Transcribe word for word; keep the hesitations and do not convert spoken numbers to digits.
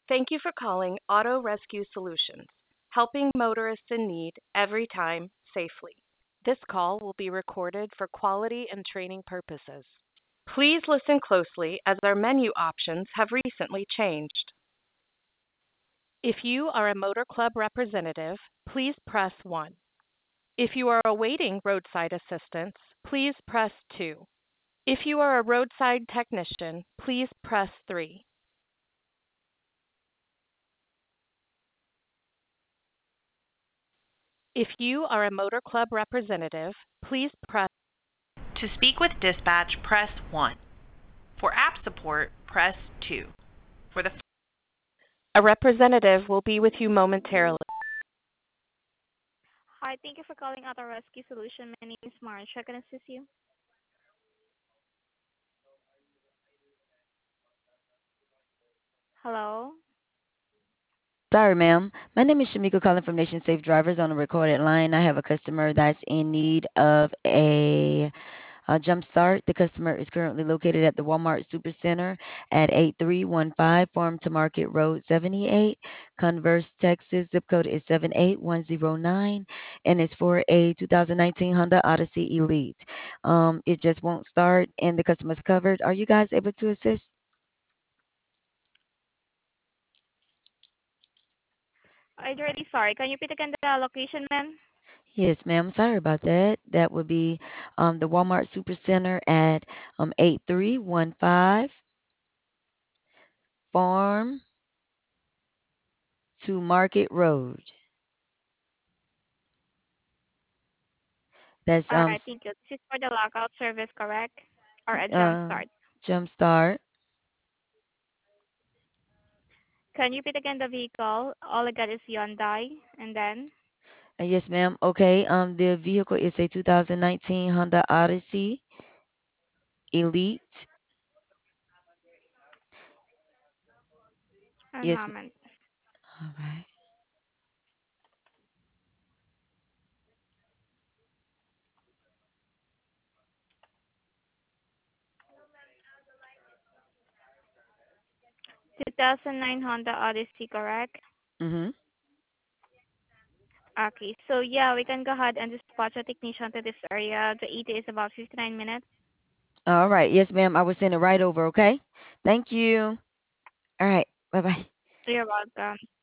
Thank you for calling Auto Rescue Solutions, helping motorists in need every time safely. This call will be recorded for quality and training purposes. Please listen closely as our menu options have recently changed. If you are a Motor Club representative, please press one. If you are awaiting roadside assistance, please press two. If you are a roadside technician, please press three. If you are a Motor Club representative, please press. To speak with dispatch, press one. For app support, press two. For the A representative will be with you momentarily. Hi, thank you for calling Auto Rescue Solution. My name is Marge. How can I assist you? Hello? Sorry, ma'am. My name is Shamika calling from Nation Safe Drivers on a recorded line. I have a customer that's in need of a, a jump start. The customer is currently located at the Walmart Supercenter at eight three one five Farm to Market Road seventy-eight, Converse, Texas. Zip code is seven eight one zero nine, and it's for a two thousand nineteen Honda Odyssey Elite. Um, it just won't start, and the customer's covered. Are you guys able to assist? I'm really sorry. Can you repeat again the location, ma'am? Yes, ma'am. Sorry about that. That would be um, the Walmart Supercenter at um, eight three one five Farm to Market Road. That's All um right, thank you. This is for the lockout service, correct? Or a jump uh, start. Jumpstart. Can you repeat again the vehicle? All I got is Hyundai. And then? Uh, yes, ma'am. Okay. Um, the vehicle is a two thousand nineteen Honda Odyssey Elite. One Yes. moment. All right. two thousand nine Honda Odyssey, correct? Mhm. Okay, so yeah, we can go ahead and dispatch a technician to this area. The E T is about fifty-nine minutes. All right. Yes, ma'am. I will send it right over. Okay. Thank you. All right. Bye bye. You're welcome.